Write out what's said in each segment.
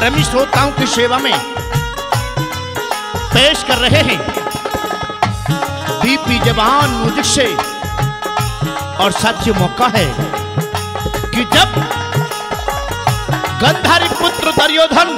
प्रेमी श्रोताओं की सेवा में पेश कर रहे हैं बीपी जवान म्यूजिक से। और साथियों, मौका है कि जब गंधारी पुत्र दुर्योधन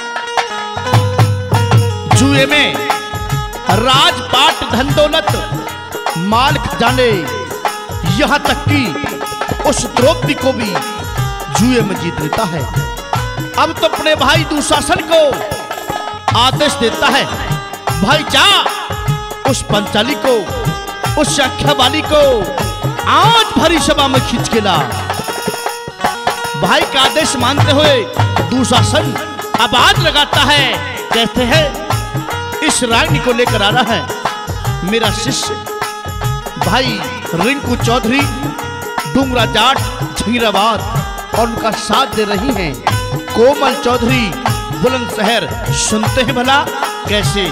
जुए में राजपाट धन दौलत माल जाने, यहां तक कि उस द्रौपदी को भी जुए में जीत लेता है। अब तो अपने भाई दुशासन को आदेश देता है, भाई जा उस पंचाली को, उस संख्या वाली को आज भरी सभा में खींच के ला। भाई का आदेश मानते हुए दुशासन आवाज लगाता है, कहते हैं इस रानी को लेकर आ रहा है मेरा शिष्य भाई रिंकू चौधरी, डुंगरा जाट झंगीराबाद, और उनका साथ दे रही हैं कोमल चौधरी बुलंदशहर। सुनते हैं भला कैसे।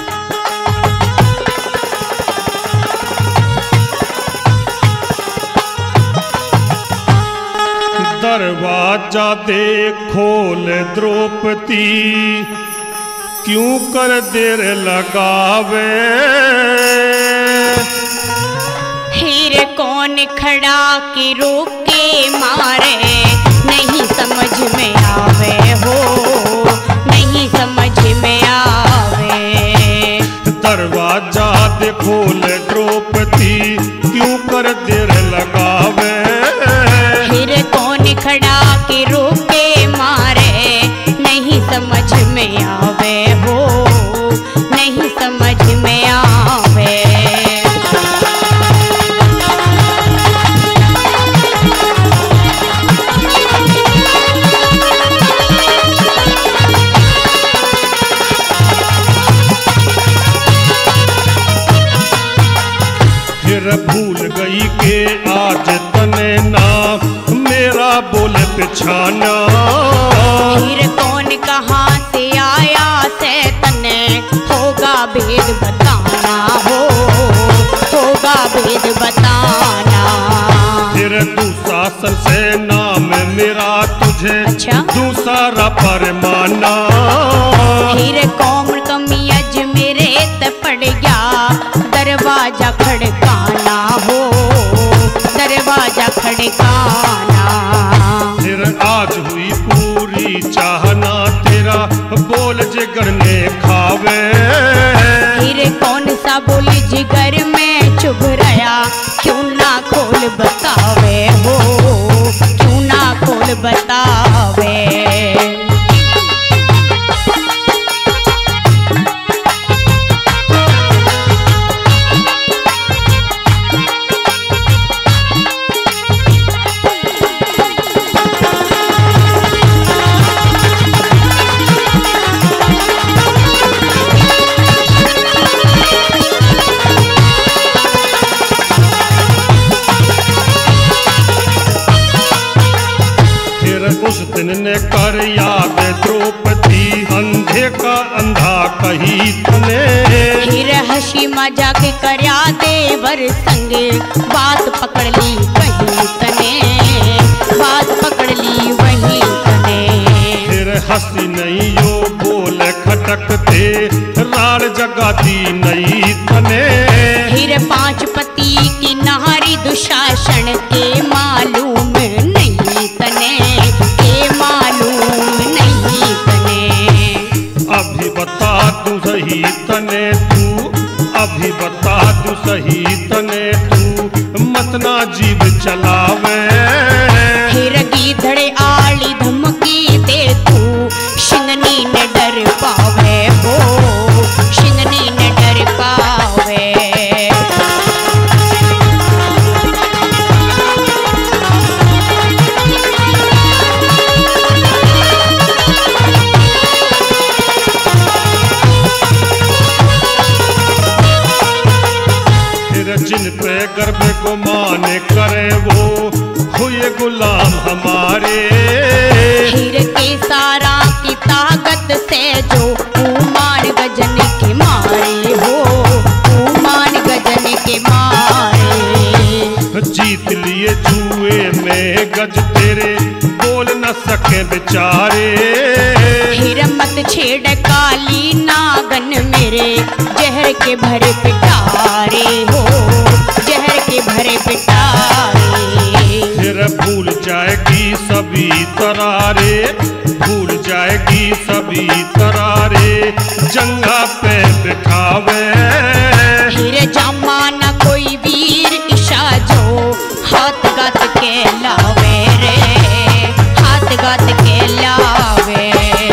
दरवाजा दे खोल द्रौपदी, क्यों कर देर लगावे। हीर कौन खड़ा के रोके मारे, नहीं समझ में आवे हो, नहीं समझ में आवे। दरवाजा दे खोल द्रौपदी, क्यों कर देर लगावे। हीर कौन खड़ा के रोके मारे, नहीं समझ में आवे हो, नहीं समझ में आवे। भूल गई के आज तने नाम मेरा बोल पिछाना। हीर कौन कहाँ से आया से तने, होगा भेद बताना हो, होगा भेद बताना। फिर दुशासन से नाम मेरा तुझे अच्छा? दूसरा परमाना। हीर कौन कमी अज मेरे ते पड़ गया, दरवाजा खड़काना हो, दरवाजा खड़काना। फिर आज हुई पूरी चाहना तेरा, बोल जिगर ने खावे। हीर कौन सा बोल जिगर में चुभ रहा, क्यों ना खोल बतावे हो, क्यों ना खोल बतावे। उस दिन ने कर याद द्रौपदी, अंधे का अंधा कही तने। हीर हंसी मजाक करया देवर संगे, बात पकड़ ली वहीं तने, बात पकड़ ली वहीं तने। फिर हंसी नहीं यो बोल खटकते, राड़ जगाती नहीं तने। हीर पांच पति की नारी दुशासन के मालूम नहीं तने, के मालूम नहीं तने। अभी बता तू सही तने तू, अभी बता तू सही तने तू, मत ना जीव चलावे। हीर गीधड़े आली धमकी दे तू, शिंगनी ने डर पावे हो, शिंगनी ने डर पावे। जिन पे गर्भ को मान करे वो हुए गुलाम हमारे। हीर के सारा की ताकत से जो उमान गजन के मारे हो, उमान गजन के मारे। जीत लिए जुए में गज तेरे, बोल न सके बेचारे। मत छेड़ काली नागन मेरे जहर के भरे पिटारे हो, जहर के भरे पिटारे। फिर भूल जाएगी सभी तरारे, भूल जाएगी सभी तरारे, जंगा पे बिठावे। फिर जमाना कोई वीर ईशा जो हाथ गात के लावे रे, हाथ गात के लावे।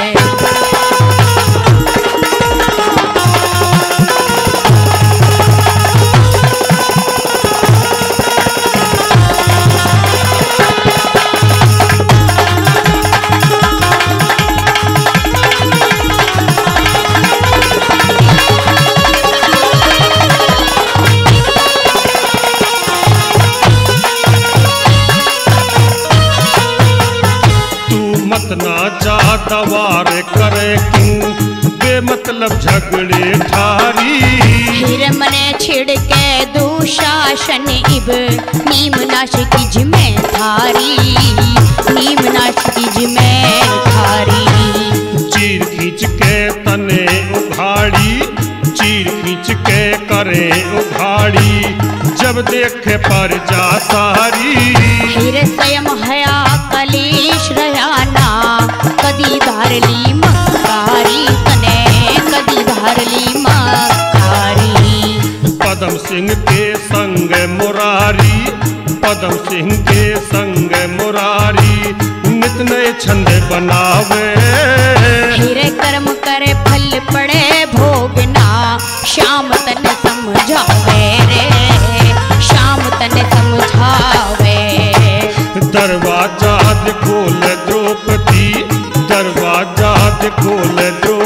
दवार करे क्यों बेमतलब झगड़े ठारी। फिर मने छिड़ के दुशासन इब नीम नाश की जिम्मे थारी, नीम नाश की जिम्मे थारी। चीर खींच के तने उघाड़ी, चीर खींच के करे उघाड़ी, जब देखे पर जा सारी। फिर स्वयं हया कलेश रयाना कदी धारली मकारी तने, कदी धारली मकारी। पदम सिंह के संग मुरारी, पदम सिंह के संग मुरारी, नित नए छंद बनावे। फिर कर्म करे फल पड़े भोगना, श्याम तन समझावे रे, श्याम तन समझावे। दरवाजा खोल द्रौपदी, दरवाजा खोल द्रौपदी।